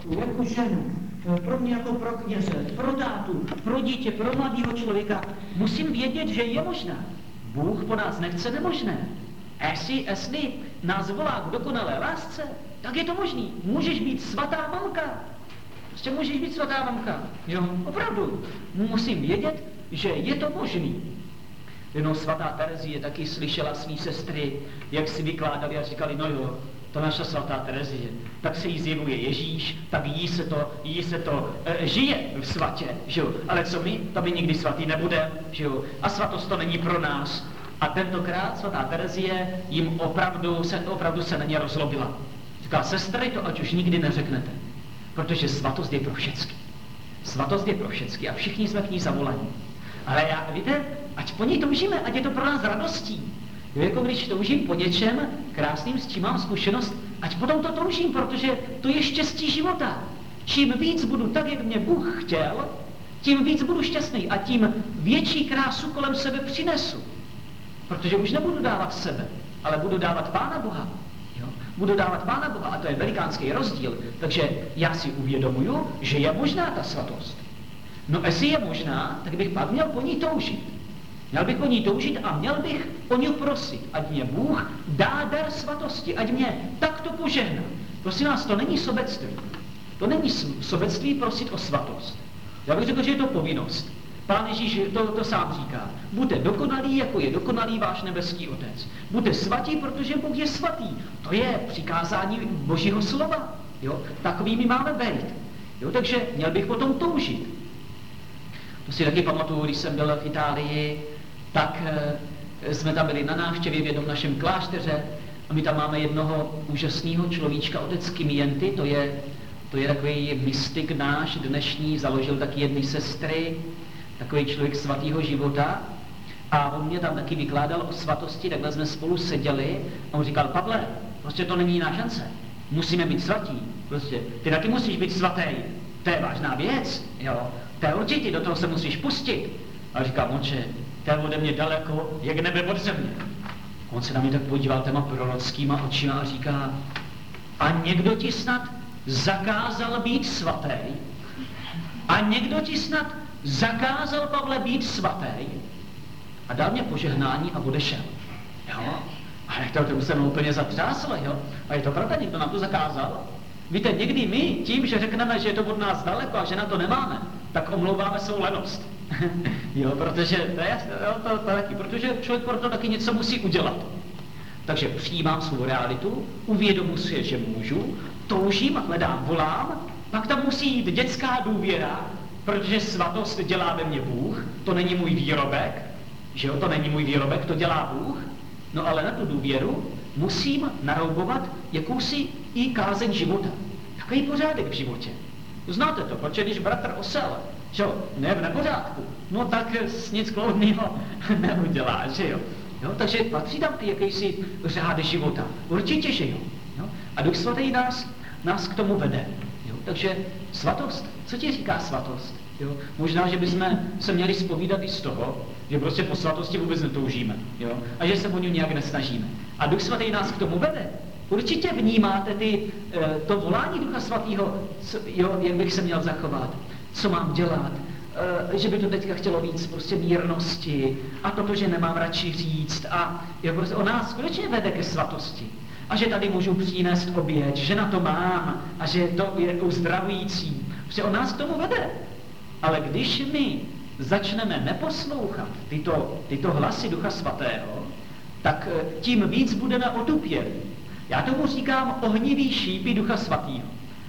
jako ženu, pro mě jako pro kněze, pro tátu, pro dítě, pro mladého člověka, musím vědět, že je možná. Bůh po nás nechce nemožné. Jestli nás volá k dokonalé lásce, tak je to možný. Můžeš být svatá mamka. Prostě můžeš být svatá mamka. Jo, opravdu. Musím vědět, že je to možný. Jednou svatá Terezie taky slyšela svý sestry, jak si vykládali a říkali, no jo, to naša svatá Terezie, tak se jí zjevuje Ježíš, tak jí se to žije v svatě, že jo, ale co my, to my nikdy svatý nebudeme, že jo, a svatost to není pro nás. A tentokrát svatá Terezie jim opravdu se na ně rozlobila. Říká, sestry, to ať už nikdy neřeknete, protože svatost je pro všecky. Svatost je pro všecky a všichni jsme k ní zavolaní. Ale víte, ať po ní toužíme, ať je to pro nás radostí. Jo, jako když toužím po něčem krásným, s čím mám zkušenost, ať potom to toužím, protože to je štěstí života. Čím víc budu tak, jak mě Bůh chtěl, tím víc budu šťastný a tím větší krásu kolem sebe přinesu. Protože už nebudu dávat sebe, ale budu dávat Pána Boha. Jo? Budu dávat Pána Boha a to je velikánský rozdíl. Takže já si uvědomuju, že je možná ta svatost. No jestli je možná, tak bych pak měl po ní toužit. Měl bych po ní toužit a měl bych o ní prosit, ať mě Bůh dá dar svatosti, ať mě takto požehná. Prosím vás, to není sobectví. To není sobectví prosit o svatost. Já bych řekl, že je to povinnost. Pán Ježíš to sám říká. Buďte dokonalí, jako je dokonalý váš nebeský Otec. Buďte svatí, protože Bůh je svatý. To je přikázání Božího slova. Jo? Takovými máme být. Jo? Takže měl bych potom toužit. To si taky pamatuju, když jsem byl v Itálii, tak jsme tam byli na návštěvě v jednom našem klášteře a my tam máme jednoho úžasného človíčka, otec Kimienty, to je takový mystik náš dnešní, založil taky jedny sestry, takový člověk svatého života a on mě tam taky vykládal o svatosti, takhle jsme spolu seděli a on říkal, Pavle, prostě to není jiná šance, musíme být svatí, prostě, ty taky musíš být svatý, to je vážná věc, jo. To je určitě, do toho se musíš pustit. A říká, moče, to je ode mě daleko, jak nebe od země. On se na mě tak podíval těma prorockýma očima a říká, a někdo ti snad zakázal být svatý? A někdo ti snad zakázal, Pavle, být svatý? A dal mě požehnání a odešel. Jo? A to se mnou úplně zatřáslo, jo? A je to pravda, někdo nám to zakázal? Víte, někdy my tím, že řekneme, že je to od nás daleko a že na to nemáme, tak omlouváme svou lenost. Jo, protože to taky, protože člověk pro to taky něco musí udělat. Takže přijímám svou realitu, uvědomuji si, že můžu, toužím, hledám, volám, pak tam musí jít dětská důvěra, protože svatost dělá ve mně Bůh, to není můj výrobek, že jo, to není můj výrobek, to dělá Bůh, no ale na tu důvěru musím naroubovat jakousi i kázeň života. Takový pořádek v životě. Znáte to, protože když bratr osel, že jo, ne v nepořádku, no tak nic kloudného neudělá, že jo. Jo, takže patří tam jakýsi řád života. Určitě, že jo. Jo. A Duch Svatý nás k tomu vede. Jo. Takže svatost, co ti říká svatost? Jo. Možná, že bychom se měli zpovídat i z toho, že prostě po svatosti vůbec netoužíme. Jo. A že se o ní nějak nesnažíme. A Duch Svatý nás k tomu vede. Určitě vnímáte to volání Ducha Svatého, jak bych se měl zachovat, co mám dělat, že by to teďka chtělo víc prostě mírnosti a toto, že nemám radši říct a prostě on nás skutečně vede ke svatosti. A že tady můžu přinést oběť, že na to mám a že to je uzdravující. Prostě on nás k tomu vede. Ale když my začneme neposlouchat tyto hlasy Ducha Svatého, tak tím víc budeme otupěli. Já tomu říkám ohnivý šípy Ducha Svatého.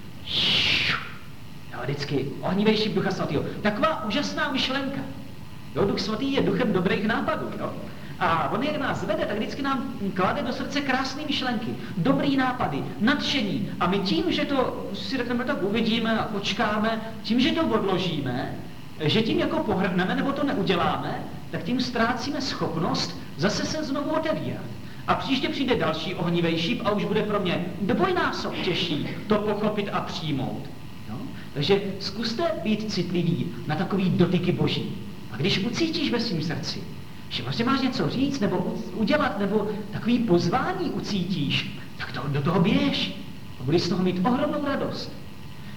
Jo, vždycky ohnivý šíp Ducha Svatého. Taková úžasná myšlenka. Jo, Duch Svatý je duchem dobrých nápadů. Jo? A on, jak nás vede, tak vždycky nám klade do srdce krásné myšlenky, dobrý nápady, nadšení. A my tím, že to si řekneme, tak uvidíme a počkáme, tím, že to odložíme, že tím jako pohrdneme nebo to neuděláme, tak tím ztrácíme schopnost zase se znovu otevírat. A příště přijde další ohnivý šíp a už bude pro mě dvojnásob těžší to pochopit a přijmout. No? Takže zkuste být citliví na takový dotyky Boží. A když ucítíš ve svém srdci, že vlastně máš něco říct nebo udělat, nebo takový pozvání ucítíš, tak do toho běž a budeš z toho mít ohromnou radost.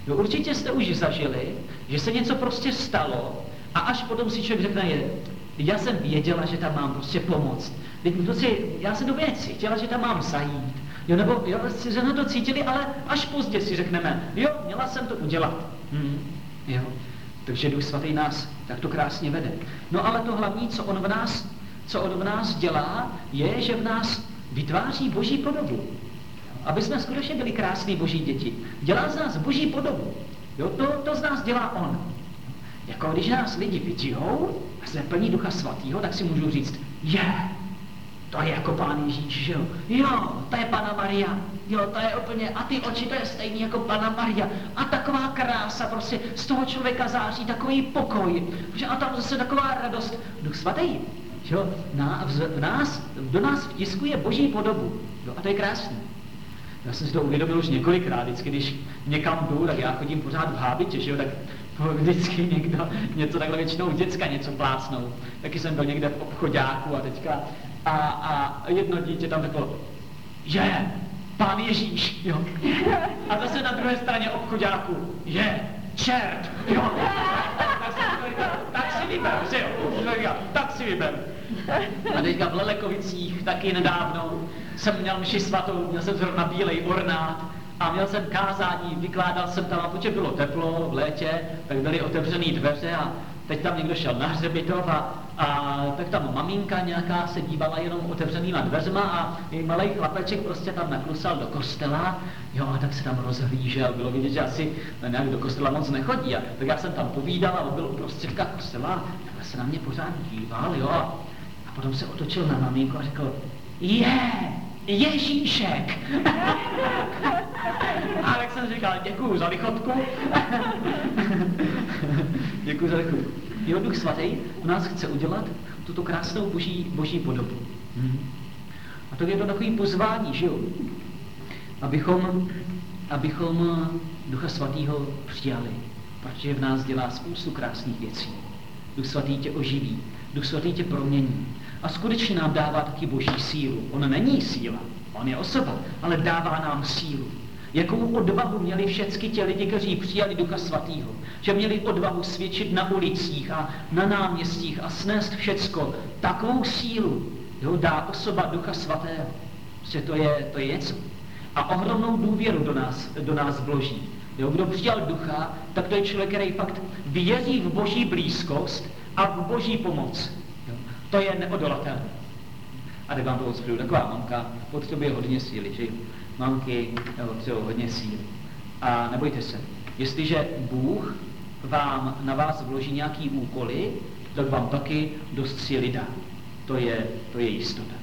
Jo, určitě jste už zažili, že se něco prostě stalo a až potom si člověk řekne, já jsem věděla, že tam mám prostě pomoct. Já jsem dobře cítila, že tam mám zajít. Jo, nebo jo, že na to cítili, ale až pozdě si řekneme, jo, měla jsem to udělat. Jo. Takže Duch Svatý nás takto krásně vede. No ale to hlavní, co on v nás dělá, je, že v nás vytváří Boží podobu. Aby jsme skutečně byli krásný Boží děti. Dělá z nás Boží podobu. Jo, to z nás dělá on. Jako když nás lidi vidijou a jsme plní Ducha Svatýho, tak si můžu říct, to je jako Pán Ježíš, že jo? Jo, to je Panna Maria. Jo, to je úplně, a ty oči, to je stejný jako Panna Maria. A taková krása, prostě z toho člověka září takový pokoj. A tam zase taková radost. Duch Svatý, že jo? Do nás vtiskuje Boží podobu. Jo, a to je krásný. Já jsem si to uvědomil už několikrát, vždycky, když někam jdu, tak já chodím pořád v hábitě, že jo, tak vždycky někdo něco takhle většinou děcka něco plácnou. Taky jsem byl někde v obchoďáku a teďka a jedno dítě tam řeklo, Pán Ježíš, jo. A zase na druhé straně obchoďáku, čert, jo. Tak si vyber, že jo. Tak si vyber. A teďka v Lelekovicích taky nedávno jsem měl mši svatou, měl jsem zrovna bílej ornát a měl jsem kázání, vykládal jsem tam, a protože bylo teplo v létě, tak byly otevřený dveře a teď tam někdo šel na hřbitov a tak tam maminka nějaká se dívala jenom otevřenýma dveřma a malej chlapeček prostě tam naklusal do kostela, jo, a tak se tam rozhlížel, bylo vidět, že asi nějak do kostela moc nechodí, tak já jsem tam povídal a on byl uprostředka kostela, takhle se na mě pořád díval, jo, a potom se otočil na maminku a řekl, Ježíšek. A tak jsem říkal, děkuju za lichotku. Děkuju za lichotku. Jo, Duch Svatý u nás chce udělat tuto krásnou boží podobu. A to je to takový pozvání, že jo? Abychom Ducha Svatýho přijali, protože v nás dělá spoustu krásných věcí. Duch Svatý tě oživí, Duch Svatý tě promění. A skutečně nám dává taky Boží sílu. On není síla, on je osoba, ale dává nám sílu. Jakou odvahu měli všechny ti lidi, kteří přijali Ducha Svatýho. Že měli odvahu svědčit na ulicích a na náměstích a snést všecko. Takovou sílu dá osoba Ducha Svatého. Že to je něco. A ohromnou důvěru do nás vloží. Kdo přijal Ducha, tak to je člověk, který fakt věří v Boží blízkost a v Boží pomoc. To je neodolatelné. A tak vám to odsprvu, taková mamka potřebuje hodně síly, že mamky potřebují hodně síly. A nebojte se, jestliže Bůh na vás vloží nějaký úkoly, tak vám taky dost síly dá. To je jistota.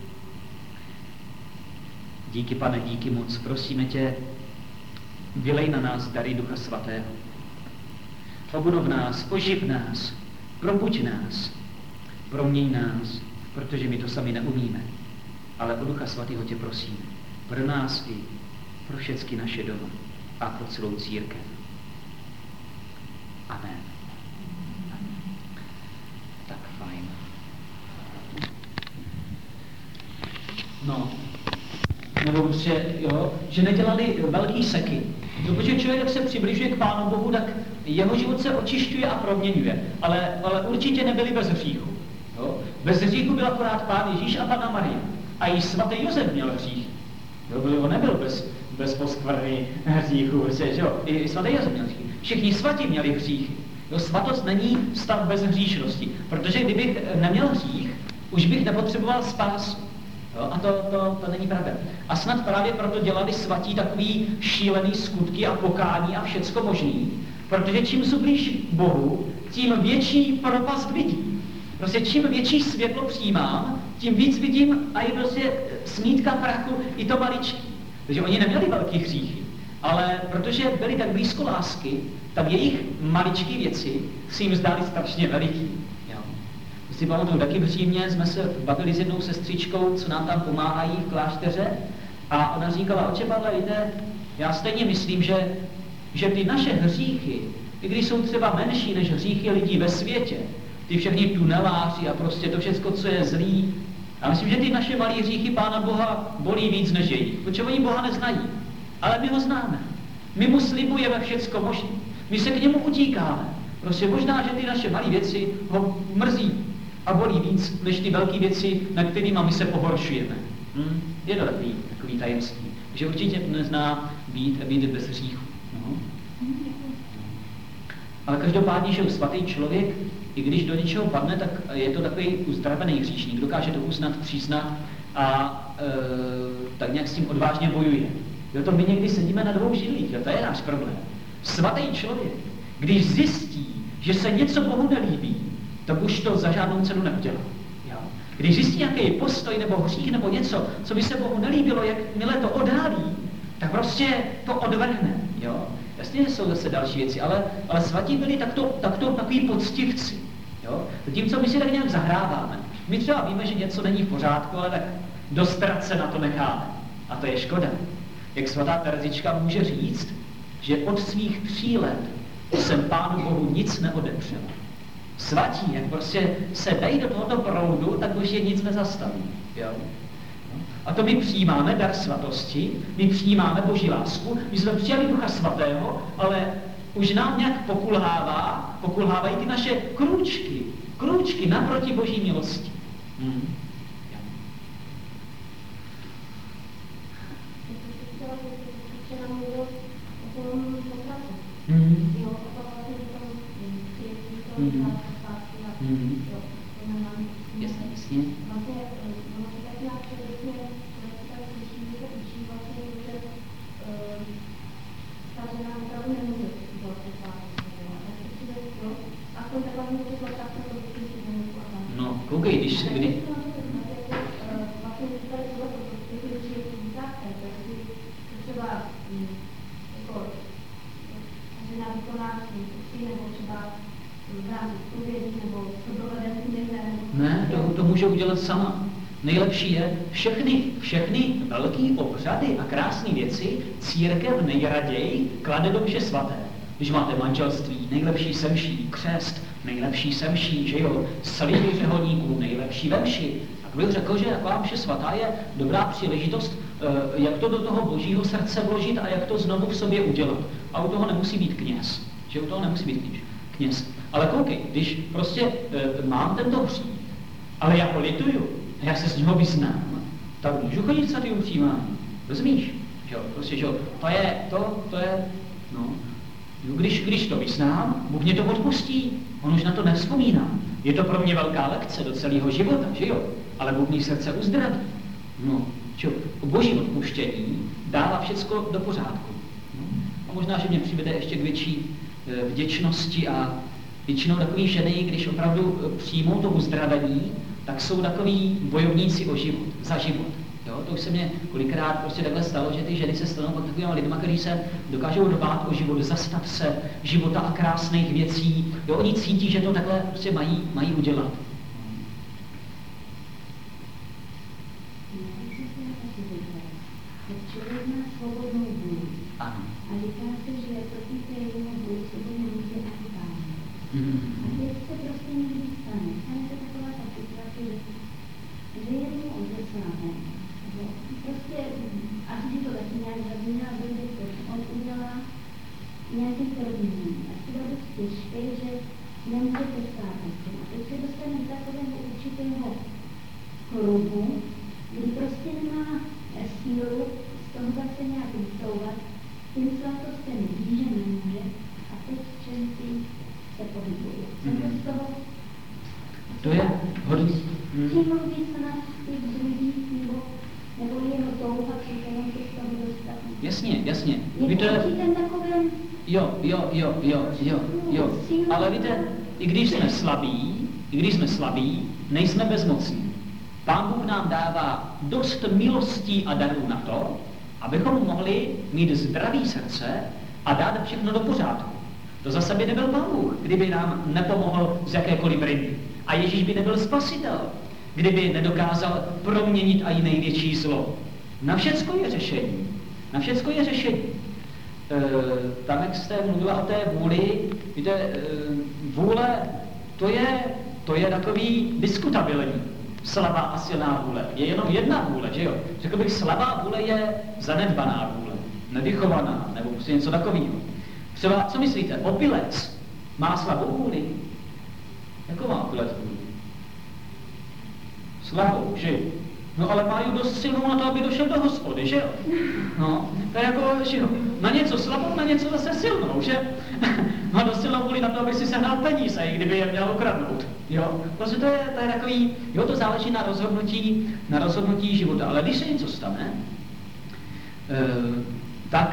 Díky, Pane, díky moc, prosíme tě, vylej na nás dary Ducha Svatého. Obnov nás, oživ nás, probuď nás, proměň nás, protože my to sami neumíme. Ale o Ducha Svatého tě prosíme. Pro nás i pro všechny naše domy a pro celou církev. Amen. Tak fajn. No, nebo prostě, jo, že nedělali velký seky. Protože člověk, jak se přibližuje k Pánu Bohu, tak jeho život se očišťuje a proměňuje. Ale určitě nebyli bez hříchu. Jo? Bez hříchu byl akorát Pán Ježíš a Panna Maria. A i svatý Josef měl hřích. On nebyl bez poskvrny hříchu. I svatý Josef měl hřích. Všichni svatí měli hříchy. Svatost není stav bez hříšnosti. Protože kdybych neměl hřích, už bych nepotřeboval spásu. A to není pravda. A snad právě proto dělali svatí takový šílený skutky a pokání a všecko možný. Protože čím jsou blíž Bohu, tím větší propast vidí. Prostě čím větší světlo přijímám, tím víc vidím a je prostě smítka prachu i to maličký. Takže oni neměli velký hříchy, ale protože byli tak blízko lásky, tak jejich maličké věci si jim zdály strašně veliký. Si pamatuju, taky v Římě jsme se bavili s jednou sestřičkou, co nám tam pomáhají v klášteře, a ona říkala, oče Pavle, víte, já stejně myslím, že ty naše hříchy, i když jsou třeba menší než hříchy lidí ve světě, ty všechny tuneláři a prostě to všecko, co je zlý, já myslím, že ty naše malé hříchy Pána Boha bolí víc než jejich, protože oni Boha neznají, ale my ho známe. My mu slibujeme všecko možné. My se k němu utíkáme. Prostě možná, že ty naše malé věci ho mrzí a bolí víc, než ty velké věci, na kterými my se pohoršujeme. Je to takový tajemství. Že určitě nezná být bez hříchu. No. Ale každopádně, že svatý člověk, i když do něčeho padne, tak je to takový uzdravený hříšník, dokáže to uznat, přiznat a tak nějak s tím odvážně bojuje. Jo, to my někdy sedíme na dvou židlích, jo, to je náš problém. Svatý člověk, když zjistí, že se něco Bohu nelíbí, tak už to za žádnou cenu neudělá. Jo? Když zjistí nějaký postoj nebo hřích nebo něco, co by se Bohu nelíbilo, jakmile to odhalí, tak prostě to odvrhne. Jo? Jasně, že jsou zase další věci, ale svatí byli takto takový poctivci. Jo? Zatímco my si tak nějak zahráváme. My třeba víme, že něco není v pořádku, ale tak dostrat se na to necháme. A to je škoda. Jak svatá Terezička může říct, že od svých 3 let jsem Pánu Bohu nic neodepřel. Svatí, jak prostě se dají do tohoto proudu, tak už je nic nezastaví. Jo? A to my přijímáme dar svatosti, my přijímáme Boží lásku, my jsme přijali Ducha Svatého, ale už nám nějak pokulhávají ty naše krůčky naproti Boží milosti. Jasně. No, koukej, když ne, to může udělat sama. Nejlepší je všechny velký obřady a krásné věci církev nejraději klade do mše svaté. Když máte manželství, nejlepší semší, křest, nejlepší semší, že jo, sliby řeholníků, nejlepší vemši. Tak bych řekl, že taková mše svatá je dobrá příležitost, jak to do toho Božího srdce vložit a jak to znovu v sobě udělat. A u toho nemusí být kněz. Že u toho nemusí být kněz. Ale koukej, když prostě mám tento hřích, ale já ho lituju, já se z něho vyznám, tak můžu chodit svatým přijímání. Rozumíš? Že jo, prostě, že jo, to je, no. Když to vyznám, Bůh mě to odpustí, on už na to nevzpomíná. Je to pro mě velká lekce do celého života, že jo? Ale Bůh mě srdce uzdraví. No, čo, Boží odpuštění dává všecko do pořádku. No. A možná, že mě přivede ještě k větší vděčnosti a většinou takový ženy, když opravdu přijmou to uzdravení, tak jsou takový bojovníci o život, za život. Jo, to už se mně kolikrát prostě takhle stalo, že ty ženy se stanou pak takovými lidmi, kteří se dokážou dbát o život, zastat se života a krásných věcí. Jo, oni cítí, že to takhle prostě mají udělat. Ano. A říká se, že proti té jeho vůli sobě nemůže ani Pán. A teď se prostě někdy stane. Stane se taková ta situace, že je mu odesláme. Prostě, až když to taky nějak zavírá, dojde to, on udělá nějaký provinění. A si to dost těžké, že nemůže přestát. A teď se dostane do takového určitého kruhu, kdy prostě nemá sílu z toho zase nějak vystouvat. Tím svatostem ví, že nemůže a teď čenci se pohybuje. Jsem to z toho... To je hodně. Tím mluví se na těch druhých, nebo jeho touha, kterou se z toho dostat. Jasně. Je to ten takovém... Jo. Ale víte, i když jsme slabí, nejsme bezmocní. Pán Bůh nám dává dost milostí a darů na to, abychom mohli mít zdravý srdce a dát všechno do pořádku. To zase by nebyl Pán Bůh, kdyby nám nepomohl z jakékoliv ryby. A Ježíš by nebyl spasitel, kdyby nedokázal proměnit i největší zlo. Na všecko je řešení. Tam, jak jste mluvila o té vůli, víte, vůle, to je takový diskutabilní. Slabá a silná vůle. Je jenom jedna vůle, že jo? Řekl bych, slabá vůle je zanedbaná vůle. nevychovaná, nebo prostě něco takového. Třeba, co myslíte, opilec má slabou vůli? Jakou má opilec vůli? Slabou, že? No ale má ji dost silnou na to, aby došel do hospody, že jo? No, to je jako, že jo, na něco slabou, na něco zase silnou, že? Má dost silnou vůli na to, aby si sehnal peníze, i kdyby je měl ukradnout, jo? Prostě to je takový, jo, to záleží na rozhodnutí života, ale když se něco stane, tak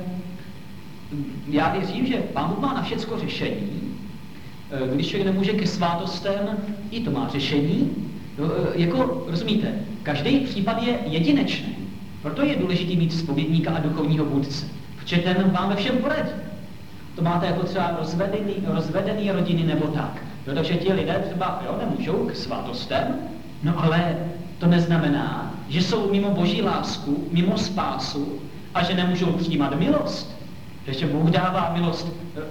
já věřím, že Pán Bůh má na všecko řešení. Když člověk nemůže ke svátostem, i to má řešení. Jako, rozumíte, každý případ je jedinečný. Proto je důležité mít zpovědníka a duchovního vůdce. Protože ten vám ve všem poradí. To máte jako třeba rozvedený rodiny nebo tak. Jo, takže ti lidé třeba nemůžou k svátostem, no ale to neznamená, že jsou mimo Boží lásku, mimo spásu a že nemůžou přijímat milost. Takže Bůh dává milost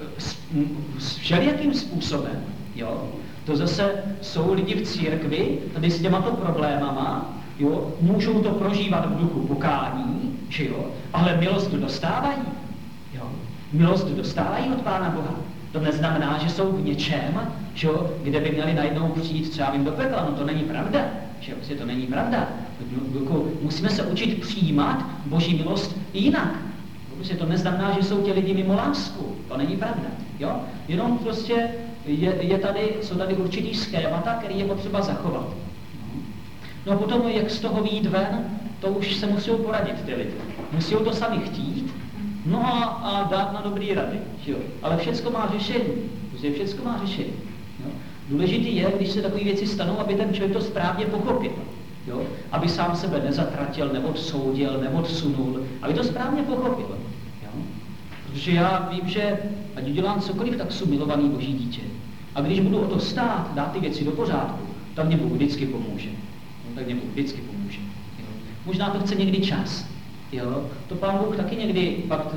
s všelijakým způsobem. Jo? To zase jsou lidi v církvi, tady s těmato problémama, jo? Můžou to prožívat v duchu pokání, že jo? Ale milost dostávají. Jo? Milost dostávají od Pána Boha. To neznamená, že jsou v něčem, že jo? Kde by měli najednou přijít třeba jim do pekla. No to není pravda. Že jo? To není pravda. Musíme se učit přijímat Boží milost jinak. Protože to neznamená, že jsou ti lidi mimo lásku. To není pravda. Jo? Jenom prostě jsou tady určitý schémata, který je potřeba zachovat. No a potom, jak z toho vyjít ven, to už se musí poradit ty lidi. Musí to sami chtít, no a dát na dobrý rady. Jo? Ale všecko má řešení. Prostě všecko má řešení. Jo? Důležitý je, když se takové věci stanou, aby ten člověk to správně pochopil. Jo? Aby sám sebe nezatratil, neodsoudil, neodsunul, aby to správně pochopil. Jo? Protože já vím, že ať udělám cokoliv, tak jsou milovaný Boží dítě. A když budu o to stát, dát ty věci do pořádku, tak mě Bůh vždycky pomůže. Jo? Tak mě Bůh vždycky pomůže. Jo? Možná to chce někdy čas. Jo? To Pán Bůh taky někdy pak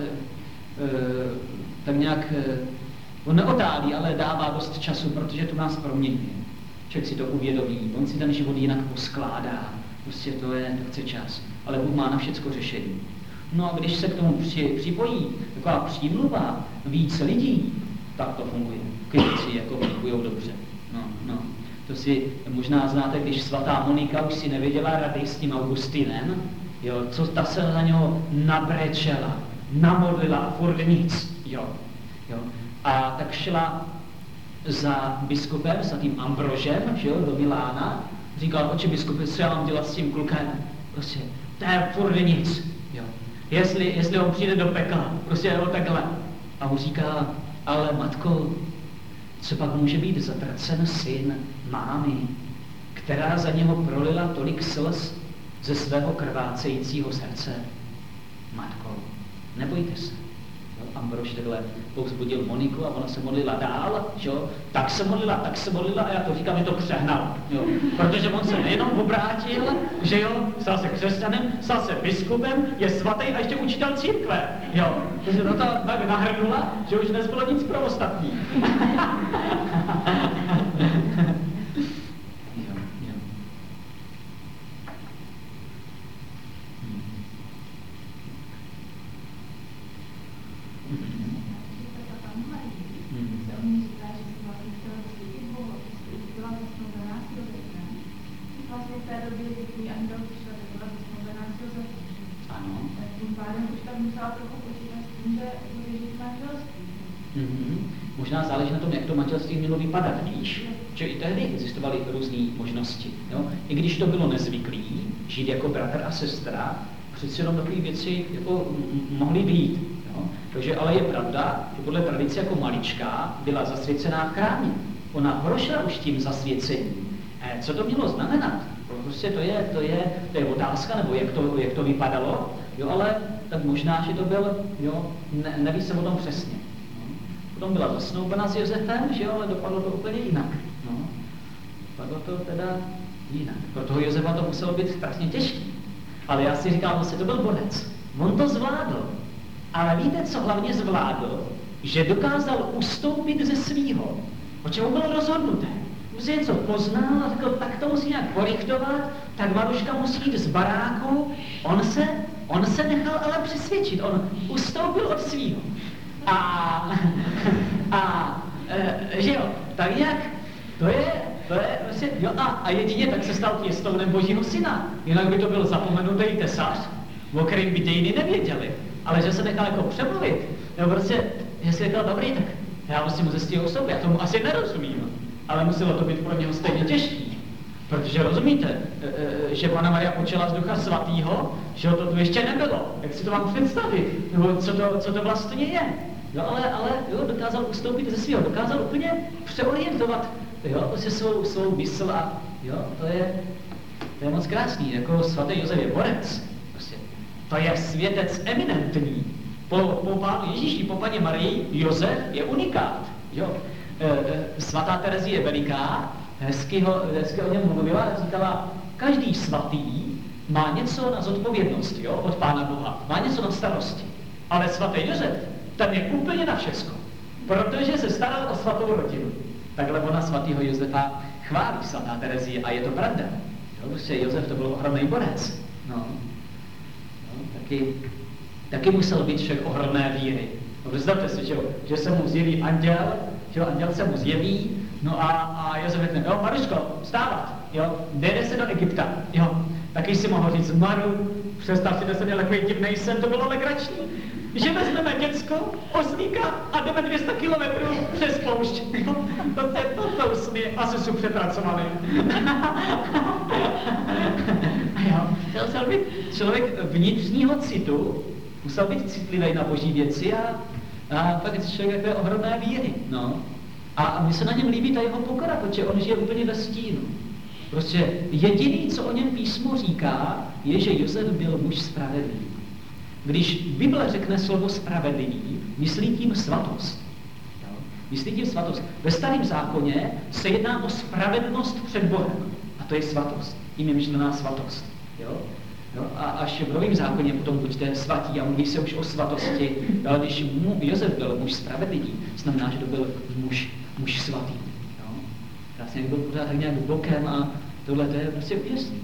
tak nějak on neotálí, ale dává dost času, protože to nás proměňuje. Člověk si to uvědomí, on si ten život jinak poskládá, prostě to chce čas, ale Bůh má na všecko řešení. No a když se k tomu připojí taková přímluva více lidí, tak to funguje. Věci jako fungují dobře. No. To si možná znáte, když svatá Monika už si nevěděla rady s tím Augustinem, jo, co ta se za něho nabrečela, namodlila a furt nic, jo. A tak šla za biskupem, svatým Ambrožem, že jo, do Milána, říkal, oče biskupe, co já mám dělat s tím klukem? Prostě, to je furt nic, jo. Jestli on přijde do pekla, prostě jo, takhle. A mu říká, ale matko, co pak může být zatracen syn mámy, která za něho prolila tolik slz ze svého krvácejícího srdce? Matko, nebojte se. Ambrož takhle povzbudil Moniku a ona se modlila dál, jo? Tak se modlila a já to říkám, že to přehnal, jo? Protože on se nejenom obrátil, že jo, stal se křesťanem, stal se biskupem, je svatý a ještě učitel církve, jo? Takže to tak nahrnula, že už nezbylo nic pro ostatní. Možná záleží na tom, jak to manželství mělo vypadat, víš? Že i tehdy existovaly různé možnosti. Jo? I když to bylo nezvyklý, žít jako bratr a sestra, přeci jenom takové věci jako mohly být. Jo? Takže ale je pravda, že podle tradice jako malička byla zasvěcená v chrámě. Ona prošla už tím zasvěcením. Co to mělo znamenat? Prostě to je otázka, nebo jak to vypadalo, jo? Ale tak možná, že to byl, jo? Neví se o tom přesně. Potom byla zasnoubena s Josefem, že jo, ale dopadlo to úplně jinak. No. Dopadlo to teda jinak. Pro toho Josefa to muselo být strašně těžké. Ale já si říkám, že to byl borec. On to zvládl. Ale víte, co hlavně zvládl? Že dokázal ustoupit ze svýho. O čemu bylo rozhodnuté. Už si něco poznal a řekl, tak to musí nějak porichtovat, tak Maruška musí jít z baráku. On se On se nechal ale přesvědčit, on ustoupil od svýho. Že jo, tak nějak, to je vlastně, jo, a jedině tak se stal pěstounem Božího syna. Jinak by to byl zapomenutý tesař, o kterým by dějiny nevěděli. Ale že se nechal jako přemluvit, jo, prostě, že si říkal, dobrý, tak já musím ze svého osoby, já tomu asi nerozumím, ale muselo to být pro něho stejně těžký. Protože rozumíte, že Panna Maria počala z Ducha Svatého, že to tu ještě nebylo. Jak si to mám představit? Nebo co to vlastně je? Jo, ale jo, dokázal ustoupit ze svého, dokázal úplně přeorientovat, jo, prostě svou mysl a jo, to je moc krásný, jako svatý Josef je borec. Prostě. To je světec eminentní. Po Pánu Ježíši, po Paně Marii, Josef je unikát. Jo. Svatá Terezie je veliká, hezky o něm mluvila, říkala, každý svatý má něco na zodpovědnost, jo, od Pána Boha, má něco na starosti. Ale svatý Josef, ten je úplně na všechno, protože se staral o svatou rodinu. Takhle ona svatého Josefa chválí, svatá Terezie, a je to pravda. Jo, prostě Josef to byl ohromný borec. No, taky musel být však ohromné víry. No, představte si, že se mu zjeví anděl, že anděl se mu zjeví, no a Josef řekne, jo, Maruško, vstávat, jo, jde se do Egypta, jo. Taky si mohl říct, Maru, představ si, že jsem měl takový divnej sen, to bylo legrační. Že vezmeme děcko, oslíka a jdeme 200 kilometrů přes poušť. To jsme asi jsou přepracovali. Jo, musel být člověk vnitřního citu, musel být citlivý na boží věci a pak je člověk takové ohromné víry. No. A mně se na něm líbí ta jeho pokora, protože on žije úplně ve stínu. Prostě jediný, co o něm písmo říká, je, že Josef byl muž spravedlivý. Když Bible řekne slovo spravedlivý, myslí tím svatost. Jo? Myslí tím svatost. Ve Starém zákoně se jedná o spravedlnost před Bohem. A to je svatost. Tím je myšlená svatost. Jo? Jo? A až v Novém zákoně potom buďte svatí a mluví se už o svatosti. Ale když Josef byl muž spravedlivý, znamená, že to byl muž svatý. Jo? Krásně byl pořád tak nějak bokem a tohle to je prostě úžasný.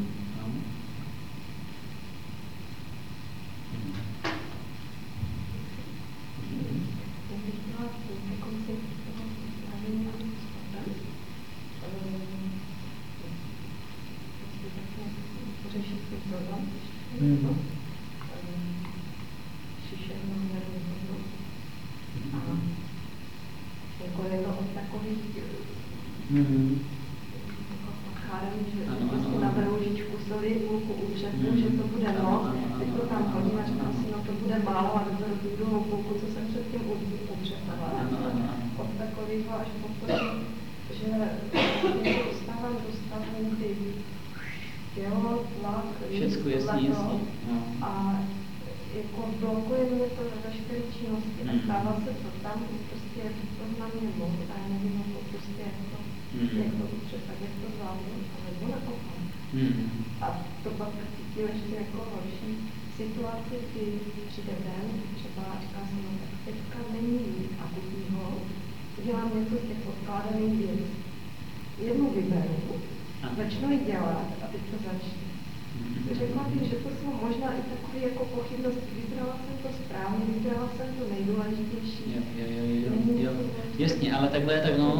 Všecko jasný. A jako blokuje mě to ve veškeré činnosti a stává se to tam, prostě to na mě moc a já nevím, prostě jak to upřesat, jak to zvládnout, nebo naopak. A to pak cítil ještě jako horší situaci, kdy přijde den, třeba říká se, no tak teďka není nic akutního, dělám něco z těch odkládaných věcí. Jednu vyberu, začnu ji dělat a teď to začne. Řekla bych, že to jsou možná i takové jako pochybnosti. Vybrala jsem to správně, vybrala jsem to nejdůležitější. Jo. Jasně, ale takhle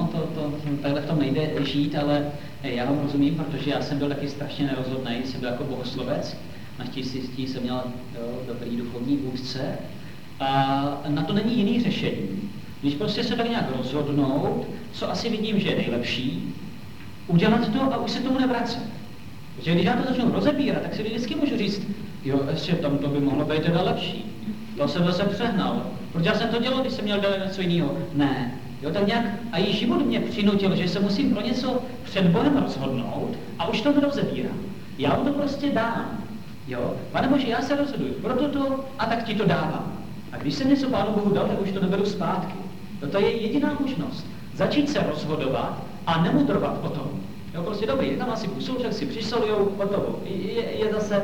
v tom nejde žít, ale já vám rozumím, protože já jsem byl taky strašně nerozhodný, jsem byl jako bohoslovec, naštěstí jsem měl dobrý duchovní vůdce a na to není jiný řešení. Když prostě se tak nějak rozhodnout, co asi vidím, že je nejlepší, udělat to a už se tomu nevracet. Protože když já to začnu rozebírat, tak si vždycky můžu říct, jo, ještě tam to by mohlo být teda lepší. To jsem zase přehnal. Protože já jsem to dělal, když jsem měl dělat něco jiného. Ne. Jo, tak nějak, a i život mě přinutil, že se musím pro něco před Bohem rozhodnout a už to nerozebírám. Já mu to prostě dám. Jo, Pane Bože, já se rozhoduju, proto to a tak ti to dávám. A když jsem něco Pánu Bohu dal, tak už to neberu zpátky. To je jediná možnost. Začít se rozhodovat a nemudrovat o tom. Jo, prostě dobrý, tam asi souček si přisolujou, hotovo. Je zase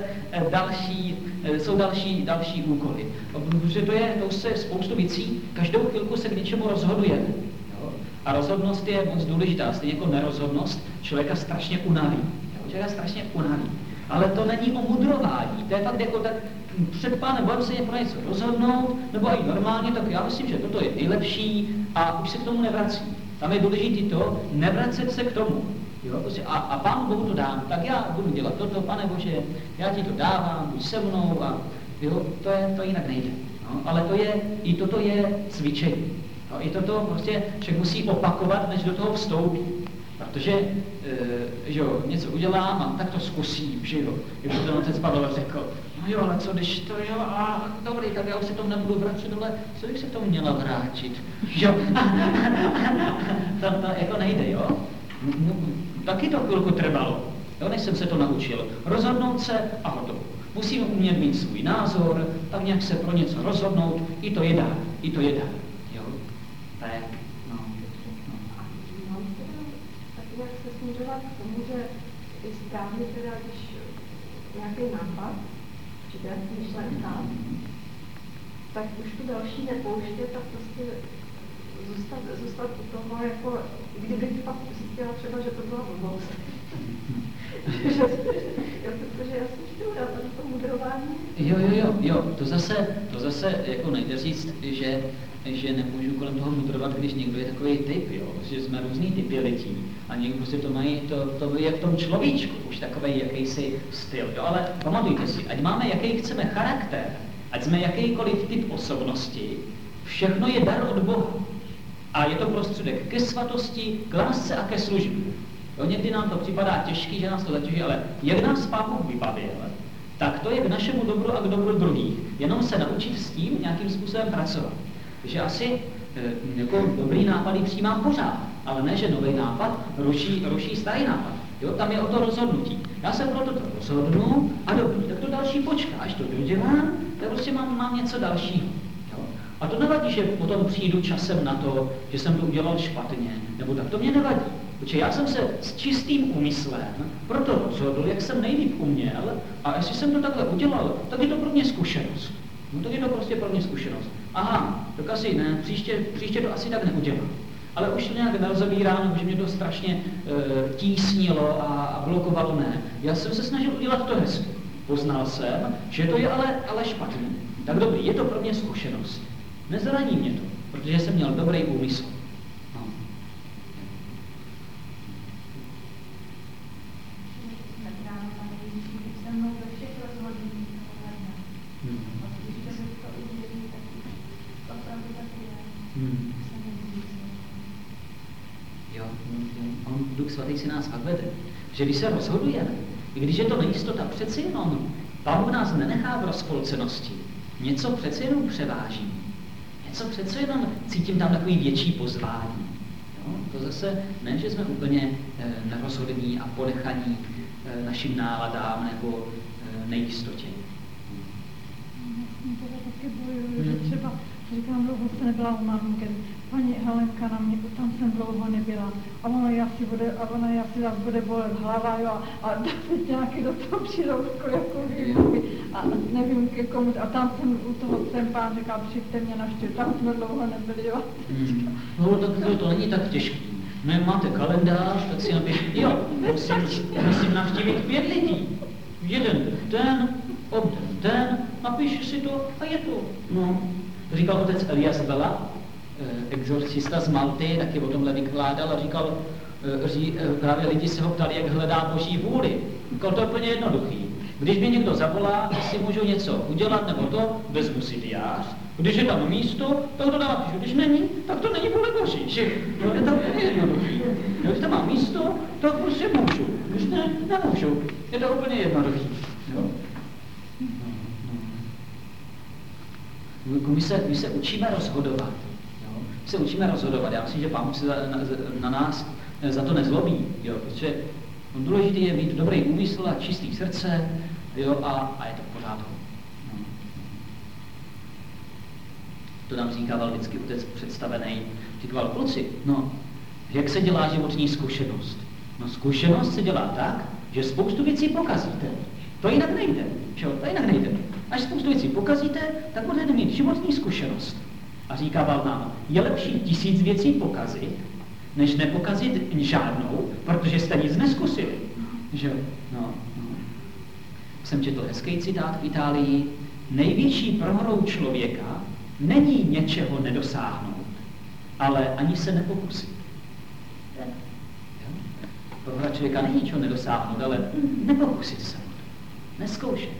jsou další úkoly. Protože to už se spoustu věcí, každou chvilku se k něčemu rozhodujeme. Jo? A rozhodnost je moc důležitá, stejně jako nerozhodnost člověka strašně unaví. Člověka strašně unaví. Ale to není o mudrování, to je fakt jako tak před Pánem Bohem se pro něco rozhodnout, nebo i normálně, tak já myslím, že toto je nejlepší a už se k tomu nevrací. Tam je důležité to, nevracet se k tomu. Jo, prostě a Pánu Bohu to dám, tak já budu dělat toto, Pane Bože, já ti to dávám, buď se mnou a jo, to jinak nejde. No, ale i toto je cvičení. No, i toto prostě člověk musí opakovat, než do toho vstoupí. Protože že jo, něco udělám a tak to zkusím, že jo. Jak to ten otec Pavel řekl, no jo, ale co když to jo, a dobrý, tak já už se tomu nebudu vracet, ale co bych se tomu měla vrátit, jo. to jako nejde, jo. Taky to chvilku trvalo, jo, než jsem se to naučil. Rozhodnout se a hotovo. Musím umět mít svůj názor, tak nějak se pro něco rozhodnout, i to je dár, jo. Tak, no. Jak se směřovat k tomu, že je správně teda, když nějaký nápad, přijde myšlenka, tak už tu další nepouštět a prostě zůstat u toho, jako kdybych pak zjistila třeba, že to byla blbost. Protože já jsem chtěla tady to mudrování. Jo, to zase jako nejde říct, že nemůžu kolem toho mudrovat, když někdo je takový typ, jo, že jsme různý typy lidí a někdo prostě to mají, to je v tom človíčku, už takový jakýsi styl, jo, ale pamatujte si, ať máme jaký chceme charakter, ať jsme jakýkoliv typ osobnosti, všechno je dar od Boha a je to prostředek ke svatosti, k lásce a ke službě. Jo, někdy nám to připadá těžký, že nás to zatěží, ale jak nás Pán Bůh vybavil, tak to je k našemu dobru a k dobru druhých. Jenom se naučit s tím nějakým způsobem pracovat. Takže asi jako dobrý nápady přijímám pořád, ale ne, že nový nápad ruší starý nápad. Jo, tam je o to rozhodnutí. Já se proto to rozhodnu a dobrý, tak to další počká, až to dodělám, tak prostě mám něco dalšího. Jo? A to nevadí, že potom přijdu časem na to, že jsem to udělal špatně, nebo tak to mě nevadí. Protože já jsem se s čistým úmyslem proto rozhodl, jak jsem nejlíp uměl, a jestli jsem to takhle udělal, tak je to pro mě zkušenost. No tak je to prostě pro mě zkušenost. Aha, tak asi ne, příště to asi tak neudělám. Ale už to nějak nerozebírám, že mě to strašně tísnilo a blokovalo, ne. Já jsem se snažil udělat to hezky. Poznal jsem, že to je ale špatně. Tak dobrý, je to pro mě zkušenost. Nezraní mě to, protože jsem měl dobrý úmysl. No. Jo, Duch Svatý si nás pak vede, že když se rozhodujeme, i když je to nejistota, přeci jenom Pán Bůh nás nenechá v rozpolcenosti. Něco přeci jenom převáží. Něco přeci jenom cítím tam takový větší pozvání. Jo? To zase ne, že jsme úplně nerozhodní a ponechaní našim náladám nebo nejistotě. Taky bojuju, že třeba říkám, dlouho se nebyla u mamky, paní Helenka na mě, tam jsem dlouho nebyla a ona asi zase bude bolet hlava, jo, a teď nějaký do toho přiroutku, jako výmluvy a nevím ke komu, a tam jsem u toho ten pán říkal, přijďte mě navštívit, tam jsme dlouho nebyli, jo. No tak to není tak těžké. No, máte kalendář, tak si napište, jo, musím navštívit 5 lidí. Jeden ten, ten, napíš si to a je to. No. Říkal otec Elias Vela, exorcista z Malty, taky o tomhle vykládal a říkal, právě lidi se ho ptali, jak hledá Boží vůli. Říkal, to je úplně jednoduchý. Když mě někdo zavolá, jestli můžu něco udělat nebo to, vezmu si diář. Když je tam místo, tak to napíšu. Když není, tak to není vůle Boží. No, je to úplně jednoduchý. Když tam má místo, tak prostě můžu. Když ne, nemůžu. Je to úplně jednoduchý. Jo? My se učíme rozhodovat. Jo? My se učíme rozhodovat. Já myslím, že Pán Bůh se na nás za to nezlobí. Jo? Protože důležité je mít dobrý úmysl a čistý srdce, jo? A je to v pořádku. No. To nám říkával vždycky otec představený. Říkal, kluci, no, jak se dělá životní zkušenost? No, zkušenost se dělá tak, že spoustu věcí pokazíte. To jinak nejde. To jinak nejde. Až spoustu věcí pokazíte, tak budete mít životní zkušenost. A říkával nám, je lepší 1000 věcí pokazit, než nepokazit žádnou, protože jste nic neskusili. Že? No. Jsem četl hezký citát v Itálii, největší prohrou člověka není něčeho nedosáhnout, ale ani se nepokusit. Prohra člověka není něčeho nedosáhnout, ale nepokusit se o to. Neskoušet.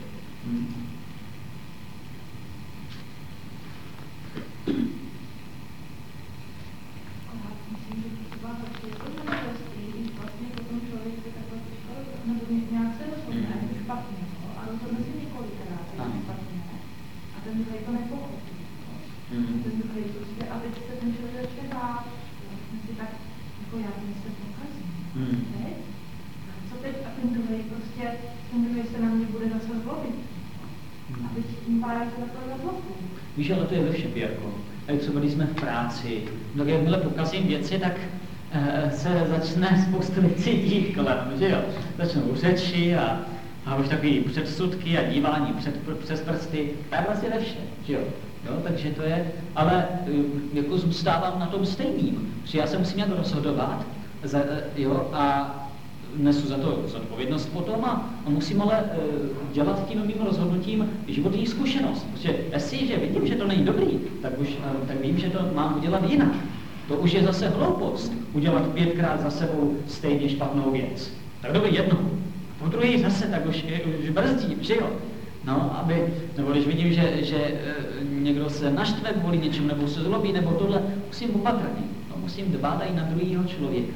A teď se ten člověk začne bát, si tak, jako já se pokazím, co teď? A ten druhý se na mě bude zase zlobit. A teď tím pádem se takhle zlobí. Víš, ale to je ve všem, Věrko. A třeba když jsme v práci, tak jakmile pokazím věci, tak se začne spoustu věcí dít kolem, že jo? Začnou řeči a už takový předsudky a dívání přes prsty. To je vlastně ve všem, že jo? Jo, takže to je, ale jako zůstávám na tom stejným, že já se musím nějak rozhodovat a nesu za to zodpovědnost potom a musím ale dělat tím mým rozhodnutím životní zkušenost, protože jestliže vidím, že to není dobrý, tak vím, že to mám udělat jinak. To už je zase hloupost, udělat 5krát za sebou stejně špatnou věc. Tak dobrý jednou, po druhý zase, tak už brzdím, že jo? No, nebo když vidím, že někdo se naštve kvůli něčemu, nebo se zlobí, nebo tohle, musím opatrný. No, musím dbát i na druhého člověka.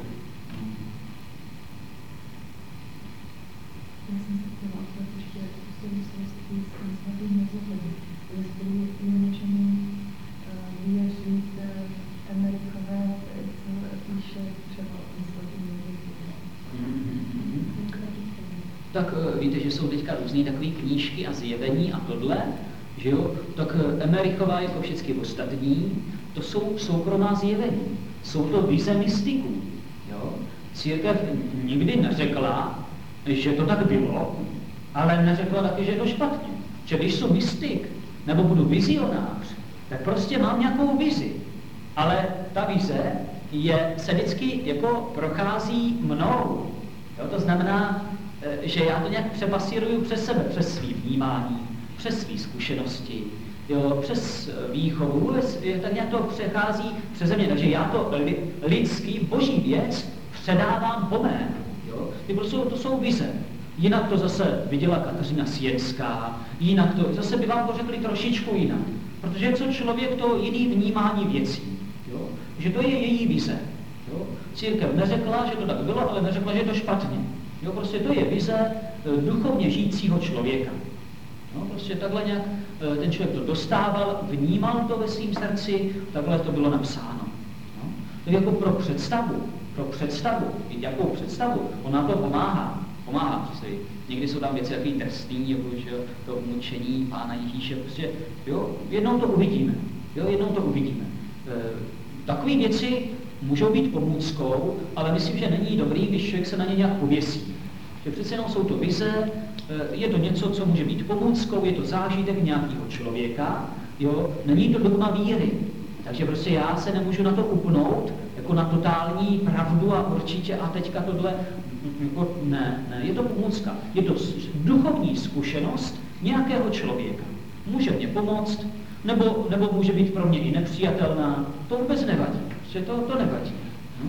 Já jsem se chtěla opět ještě v souvislosti s tím svatým nezohledem. Jestli je něčemu věřit Emerikové, co píše třeba o tom svatým nezohledem. Tak víte, že jsou teďka různý takové knížky a zjevení a tohle, že jo? Tak Emerichová jako všechny ostatní, to jsou soukromá zjevení. Jsou to vize mystiků. Jo? Církev nikdy neřekla, že to tak bylo, ale neřekla taky, že je to špatně. Že když jsem mystik, nebo budu vizionář, tak prostě mám nějakou vizi. Ale ta vize se vždycky jako prochází mnou. Jo? To znamená, že já to nějak přepasíruju přes sebe, přes svý vnímání, přes svý zkušenosti, jo, přes výchovu, tak nějak to přechází přeze mě. Takže já to lidský, boží věc předávám po mém. Jo. To jsou vize. Jinak to zase viděla Kateřina Sienská, jinak to, zase by vám to řekli trošičku jinak. Protože co člověk, to jiný vnímání věcí. Jo. Že to je její vize. Jo. Církev neřekla, že to tak bylo, ale neřekla, že je to špatně. Jo, prostě to je vize duchovně žijícího člověka. No, prostě takhle nějak ten člověk to dostával, vnímal to ve svém srdci, takhle to bylo napsáno. No, to je jako pro představu, jakou představu, ona to pomáhá, přesně. Někdy jsou tam věci jaký trestný, jako že to mučení Pána Ježíše, prostě, jo, jednou to uvidíme. Takové věci můžou být pomůckou, ale myslím, že není dobrý, když člověk se na ně nějak pověsí. Že přece jenom jsou to vize, je to něco, co může být pomůckou, je to zážitek nějakého člověka, jo, není to dogma víry. Takže prostě já se nemůžu na to upnout, jako na totální pravdu a určitě a teďka tohle, jako ne, je to pomůcka. Je to duchovní zkušenost nějakého člověka. Může mě pomoct, nebo může být pro mě i nepřijatelná, to vůbec nevadí. Že to nevadí. No.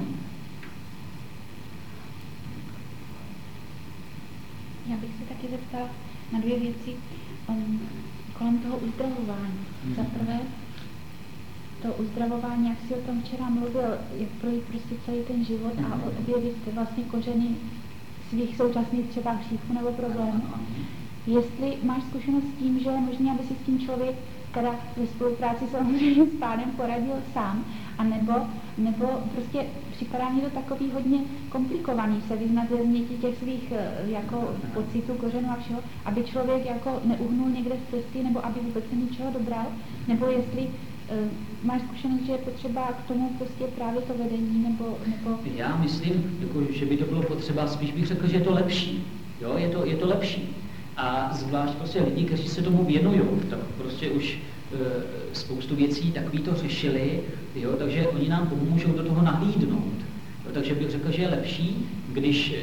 Já bych se taky zeptala na 2 věci kolem toho uzdravování. Za prvé, to uzdravování, jak jsi o tom včera mluvil, jak projít prostě celý ten život a objevit vlastně kořeny svých současných třeba hříchů nebo problémů. Jestli máš zkušenost s tím, že je možné, aby si s tím člověk teda ve spolupráci samozřejmě s Pánem poradil sám, nebo prostě připadá mi to takový hodně komplikovaný se vyznat ze změti těch svých jako pocitů, kořenů a všeho, aby člověk jako neuhnul někde z cesty, nebo aby vůbec se ničeho dobral, nebo jestli máš zkušenost, že je potřeba k tomu prostě právě to vedení, nebo... Já myslím, jako, že by to bylo potřeba, spíš bych řekl, že je to lepší. Jo, je to lepší. A zvlášť prostě lidi, kteří se tomu věnují, tak prostě už spoustu věcí takový to řešili, jo, takže oni nám pomůžou do toho nahlídnout. Jo, takže bych řekl, že je lepší,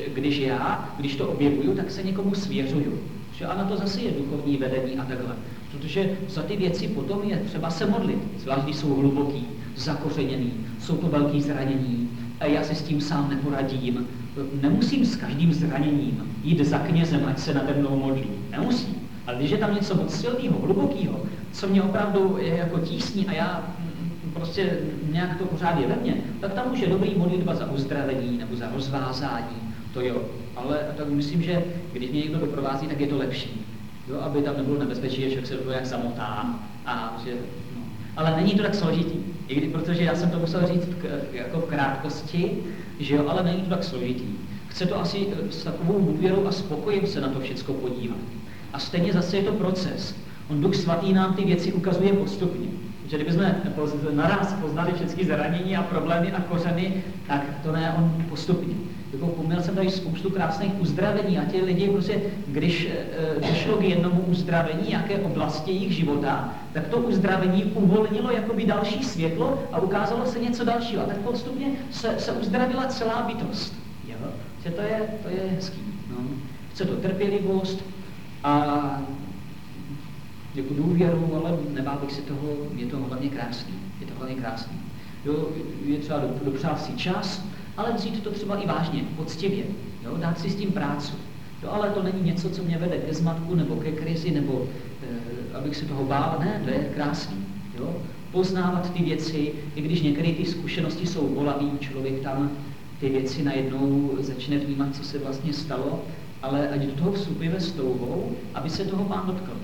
když to objevuju, tak se někomu svěřuju. Že a na to zase je duchovní vedení a takhle. Protože za ty věci potom je třeba se modlit, zvlášť když jsou hluboký, zakořeněný, jsou to velký zranění a já si s tím sám neporadím. Nemusím s každým zraněním jít za knězem, ať se nade mnou modlí. Nemusím. Ale když je tam něco moc silného, hlubokého, co mě opravdu je jako tísní a já prostě nějak to pořád je ve mně, tak tam už je dobrý modlitba za uzdravení nebo za rozvázání, to jo. Ale tak myslím, že když mě někdo doprovází, tak je to lepší. Jo, aby tam nebylo nebezpečí, že člověk se do toho jak zamotá. No. Ale není to tak složitý. Protože já jsem to musel říct jako v krátkosti, že jo, ale není to tak složitý. Chce to asi s takovou důvěrou a spokojem se na to všecko podívat. A stejně zase je to proces. On Duch Svatý nám ty věci ukazuje postupně. Že kdybychom naraz poznali všechny zranění a problémy a kořeny, tak to ne, on postupně. Měl jsem tady spoustu krásných uzdravení a ti lidi prostě, když došlo k jednomu uzdravení nějaké oblasti jejich života, tak to uzdravení uvolnilo jakoby další světlo a ukázalo se něco dalšího. A tak postupně se uzdravila celá bytost. Jo? Že to je hezký. No. Chce to trpělivost a jako důvěru, ale nebál bych si toho, je to hlavně krásný. Je to hlavně krásný. Jo, je třeba dopřát si čas, ale vzít to třeba i vážně, poctivě, jo, dát si s tím práci. Jo, ale to není něco, co mě vede ke zmatku, nebo ke krizi, nebo abych se toho bál. Ne, to je krásný. Jo. Poznávat ty věci, i když některé ty zkušenosti jsou bolavý, člověk tam ty věci najednou začne vnímat, co se vlastně stalo, ale ať do toho vstupujeme s touhou, aby se toho Pán dotkl.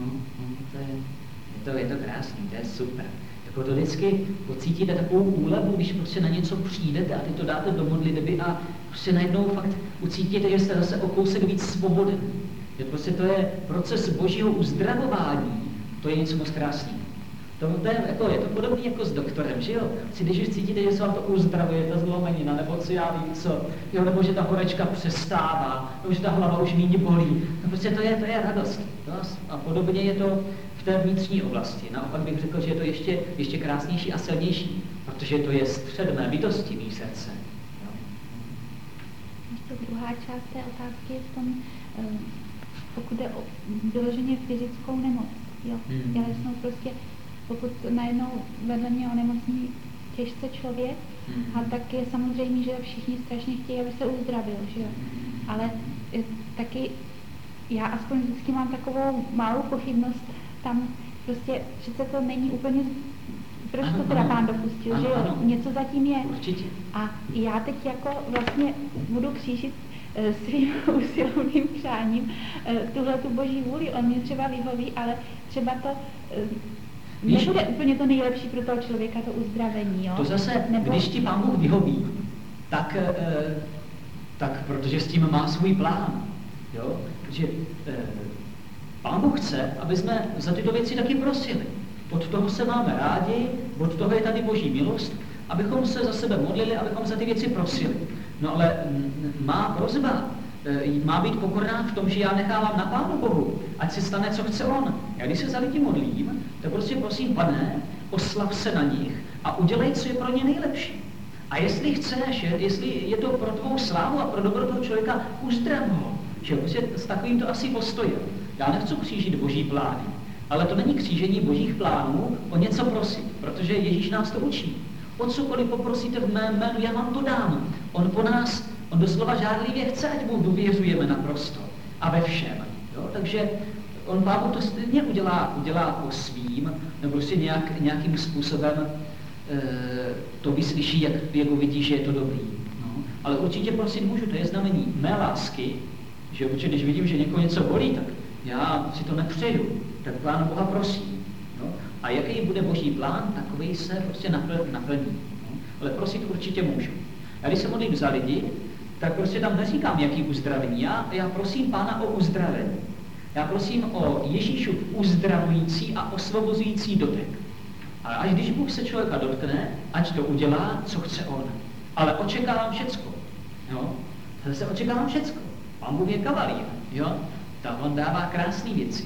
To je to krásný, to je super. Jako to vždycky pocítíte takovou úlevu, když prostě na něco přijdete a ty to dáte do modlitby a prostě najednou fakt ucítíte, že jste zase o kousek víc svoboden. Že prostě to je proces božího uzdravování, to je něco moc krásného. Je to podobné jako s doktorem, že jo? Když už cítíte, že se vám to uzdravuje, ta zlomenina, nebo co já vím co, jo? Nebo že ta horečka přestává, nebo že ta hlava už méně bolí, no prostě to je radost. Jo? A podobně je to v té vnitřní oblasti. Naopak bych řekl, že je to ještě krásnější a silnější, protože to je střed mé bytosti, mý srdce. Jo? Ještě druhá část té otázky je v tom, pokud je o vyloženě fyzickou nemoc. Jo? Tělesnou prostě, pokud najednou vedle mě onemocní těžce člověk, a tak je samozřejmě, že všichni strašně chtějí, aby se uzdravil, že jo. Ale taky já aspoň vždycky mám takovou malou pochybnost, tam prostě přece to není úplně, proč to teda Pán dopustil, že jo, něco zatím je. Určitě. A já teď jako vlastně budu křížit svým usilovným přáním tuhle tu boží vůli, on mě třeba vyhoví, ale třeba to nebude úplně to nejlepší pro toho člověka, to uzdravení, jo? To zase, když ti Pán Bůh vyhoví, tak protože s tím má svůj plán, jo? Že Pán Bůh chce, aby jsme za tyto věci taky prosili. Od toho se máme rádi, od toho je tady boží milost, abychom se za sebe modlili, abychom za ty věci prosili. No ale má prosba má být pokorná v tom, že já nechávám na Pánu Bohu, ať se stane, co chce on. Já když se za lidi modlím, tak prostě prosím, Pane, oslav se na nich a udělej, co je pro ně nejlepší. A jestli chceš, jestli je to pro tvou slávu a pro dobro toho člověka, uzdrav ho. Že prostě s takovým to asi postojem. Já nechci křížit boží plány, ale to není křížení božích plánů o něco prosit, protože Ježíš nás to učí. O cokoliv poprosíte v mém jménu, já vám to dám. On doslova žádlivě chce, ať mu důvěřujeme naprosto a ve všem. Jo? Takže on Pán to stejně udělá po svým, nebo prostě nějakým způsobem to vyslyší, jak uvidí, že je to dobrý. No. Ale určitě prosit můžu, to je znamení mé lásky, že určitě, když vidím, že někoho něco bolí, tak já si to nepřeju, tak Pána Boha prosím. No. A jaký bude boží plán, takový se prostě naplní. No. Ale prosit určitě můžu. A když se modlím za lidi, tak prostě tam neříkám, jaký uzdravení. Já prosím Pána o uzdravení. Já prosím o Ježíšův uzdravující a osvobozující dotek. Ale až když Bůh se člověka dotkne, ať to udělá, co chce on. Ale očekávám všecko. Jo? Zase očekávám všecko. Pán Bůh je kavalír. Jo? Tak on dává krásné věci.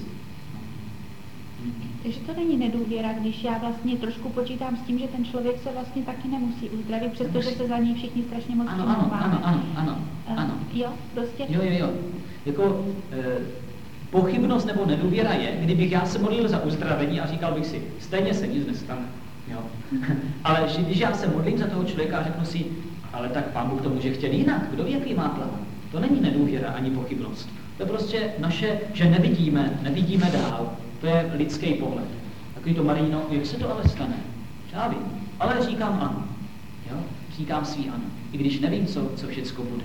Takže to není nedůvěra, když já vlastně trošku počítám s tím, že ten člověk se vlastně taky nemusí uzdravit, přestože se za něj všichni strašně moc ano. Jo, prostě. Jo. Jako, Pochybnost nebo nedůvěra je, kdybych já se modlil za uzdravení a říkal bych si, stejně se nic nestane. Jo? Ale když já se modlím za toho člověka a řeknu si, ale tak Pán Bůh to může chtět jinak, kdo ví, jaký má plán. To není nedůvěra ani pochybnost. To je prostě naše, že nevidíme dál. To je lidský pohled. Takový to Marino, jak se to ale stane? Já vím, ale říkám ano. Jo? Říkám svý ano. I když nevím, co všecko bude.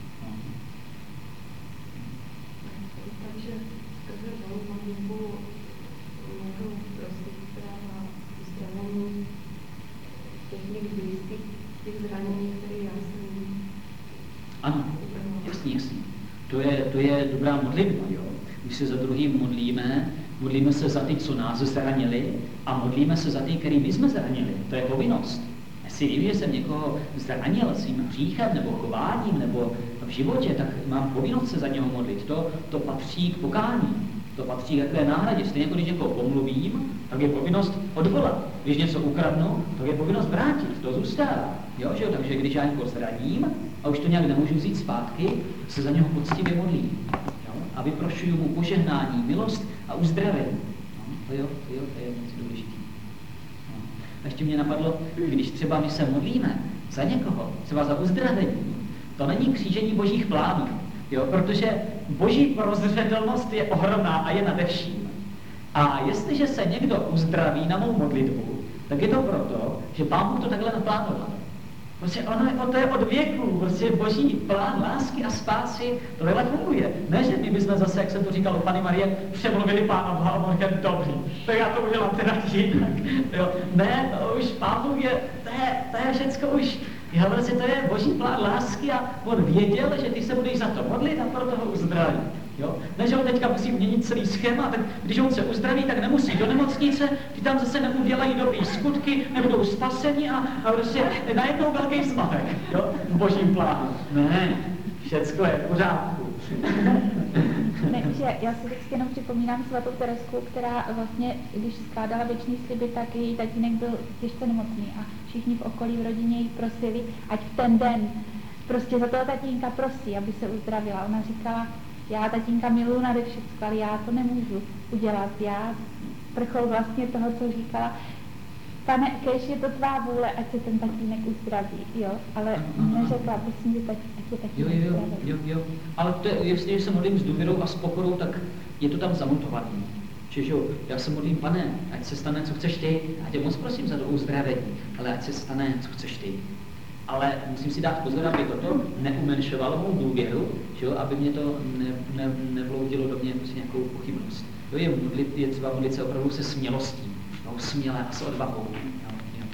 Takže skrze modlitbu můžu prosit na uzdravení těch mých blízkých, těch zranění, které já jsem... Ano, jasně. To je dobrá modlitba, jo. Když se za druhým modlíme se za ty, co nás zranili, a modlíme se za ty, který my jsme zranili. To je povinnost. Jestli vím, že jsem někoho zranil svým hříchem, nebo chováním, nebo v životě, tak mám povinnost se za něho modlit. To patří k pokání. To patří k takové náhradě. Stejně jako když někoho pomluvím, tak je povinnost odvolat. Když něco ukradnu, tak je povinnost vrátit. To zůstává. Jo, že jo? Takže když já někoho zraním a už to nějak nemůžu vzít zpátky, se za něho poctivě modlím. Jo? A vyprošuju mu požehnání, milost a uzdravení. To je moc důležité. A ještě mě napadlo, když třeba my se modlíme za někoho, třeba za uzdravení, to není křížení božích plánů, jo? Protože boží prozřetelnost je ohromná a je nade vším. A jestliže se někdo uzdraví na mou modlitbu, tak je to proto, že Pán Bůh to takhle naplánoval. Prostě to je od věku, prostě boží plán lásky a spásy, to takhle funguje. Ne, že my bychom zase, jak jsem to říkal u Panny Marie, přemluvili Pána Boha a on říkal, dobrý, tak já to udělám teda jinak. Jo. Ne, to už Pán Bůh to je všecko už, jo, prostě to je boží plán lásky a on věděl, že ty se budeš za to modlit a proto ho uzdraví. Jo? Ne, že on teďka musí měnit celý schéma, tak když on se uzdraví, tak nemusí do nemocnice, ty tam zase neudělají dobrý skutky, nebudou spaseni a prostě najednou velký zmatek, jo? V božím plánu. Ne, všecko je v pořádku. Ne, že já si vždycky jenom připomínám svatou Teresku, která vlastně, když skládala věčný sliby, tak její tatínek byl těžce nemocný a všichni v okolí v rodině jí prosili, ať v ten den prostě za toho tatínka prosí, aby se uzdravila. Ona říkala, já tatínka miluju nade všecko, ale já to nemůžu udělat. Já vrchol vlastně toho, co říkala, Pane, kež je to tvá vůle, ať se ten tatínek uzdraví, jo? Ale neřekla, prosím, že ať je tatínek uzdraví. Jo. Ale to je, jestli se modlím s důvěrou a s pokorou, tak je to tam zamutované. Čiže já se modlím, Pane, ať se stane, co chceš ty, a tě moc prosím za to uzdravení, ale ať se stane, co chceš ty. Ale musím si dát pozor, aby toto neumenšovalo mou důvěru, že jo, aby mě to nevloudilo do mě prostě nějakou pochybnost. Jo, je třeba modlit se opravdu se smělostí, no, směle a s odvahou. Jo.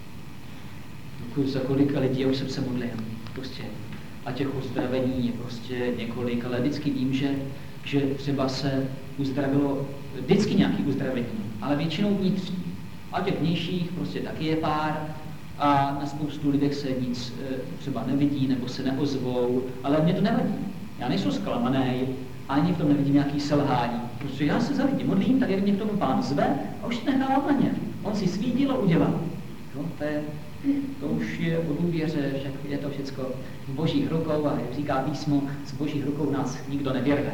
Za kolika lidí já už jsem se modlil, prostě. A těch uzdravení je prostě několik, ale vždycky vím, že třeba se uzdravilo vždycky nějaké uzdravení, ale většinou vnitřní. A těch vnějších prostě taky je pár, a na spoustu lidech se nic třeba nevidí nebo se neozvou, ale mě to nevadí. Já nejsem zklamaný, ani v tom nevidím nějaký selhání. Protože já se za lidi modlím, tak jak mě k tomu Pán zve a už nechávám na ně. On si svý dílo udělal. No, to už je o důvěře, že je to všecko v božích rukou a jak říká písmo, z božích rukou nás nikdo nevyrve.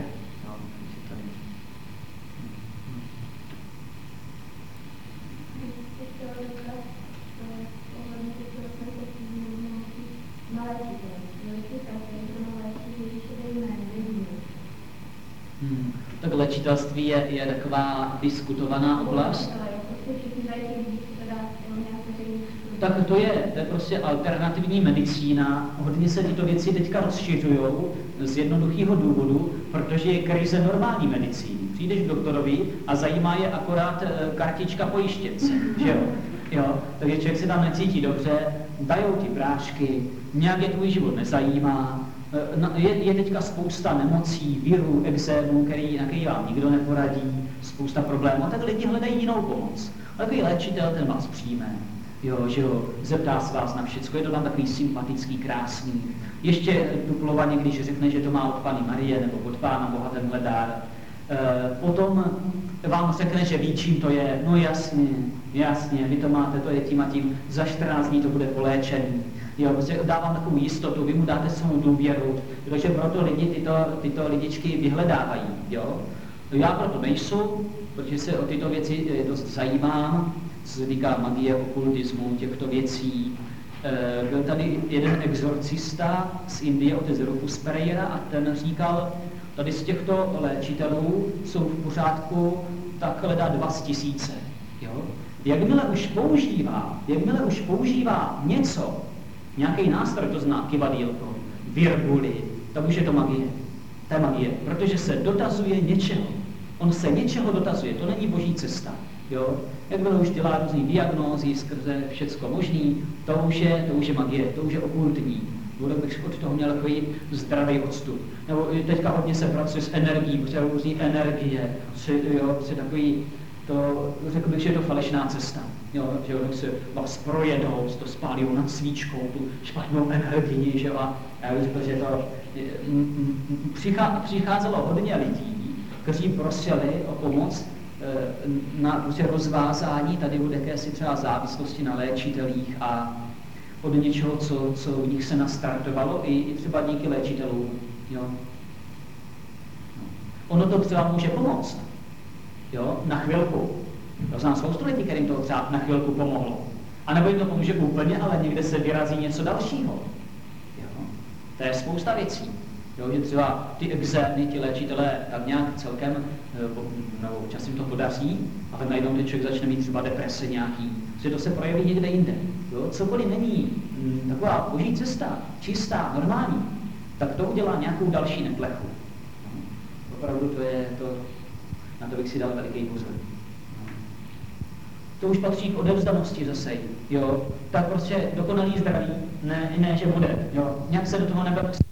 Tak léčitelství je taková diskutovaná oblast. Tak to je prostě alternativní medicína. Hodně se tyto věci teďka rozšiřují z jednoduchého důvodu, protože je krize normální medicíny. Přijdeš k doktorovi a zajímá je akorát kartička pojištěnce, že jo? Jo, takže člověk se tam necítí dobře, dajou ti prášky, nějak je tvůj život nezajímá, je teďka spousta nemocí, virů, exémů, který vám nikdo neporadí, spousta problémů, a tak lidi hledají jinou pomoc. A takový léčitel, ten vás přijme, jo, že jo, zeptá se vás na všecko, je to tam takový sympatický, krásný. Ještě duplovaně, když řekne, že to má od Panny Marie nebo od Pána Boha tenhle dár. Potom vám řekne, že ví, čím to je. No jasně, vy to máte, to je tím a tím, za 14 dní to bude poléčený. Jo, prostě dávám takovou jistotu, vy mu dáte svou důvěru, protože proto lidi tyto lidičky vyhledávají, jo. Já proto nejsou, protože se o tyto věci dost zajímám, co se týká magie, okultismu, těchto věcí. Byl tady jeden exorcista z Indie, otec Rufus Pereira, a ten říkal, tady z těchto léčitelů jsou v pořádku takhle 2000. Jo? Jakmile už používá něco, nějaký nástroj, to zná kivadýlko, virguly, tak už je to magie. To je magie, protože se dotazuje něčeho. On se něčeho dotazuje, to není boží cesta. Jo? Jakmile už dělá různý diagnózy skrze všecko možný, to už je magie, to už je okultní. Bude bych od toho měl takový zdravý odstup. Nebo teďka hodně se pracuje s energií, protože různý energie, prostě takový, to, řekl bych, že je to falešná cesta. Jo, že se vás projedou, to spálí nad svíčkou, tu špatnou energii, že a já bych řekl, že to přicházelo hodně lidí, kteří prosili o pomoc na prostě rozvázání tady od jakési třeba závislosti na léčitelích a od něčeho, co v nich se nastartovalo, i třeba díky léčitelům. Jo. Ono to třeba může pomoct. Jo, na chvilku. To znamená spoustu lidí, kterým to třeba na chvilku pomohlo. A nebo jim to pomůže úplně, ale někde se vyrazí něco dalšího. Jo. To je spousta věcí. Jo, že třeba ty exémy, ti léčitelé tak nějak celkem, nebo občas jim to podaří, ale najednou ten člověk začne mít třeba deprese nějaký, že to se projeví někde jinde. Jo. Cokoliv není taková boží cesta, čistá, normální, tak to udělá nějakou další neplechu. No. Opravdu to je to, na to bych si dal veliký pozor. To už patří k odevzdanosti zase, jo. Tak prostě dokonalý zdraví, ne že bude, jo. Nějak se do toho nebude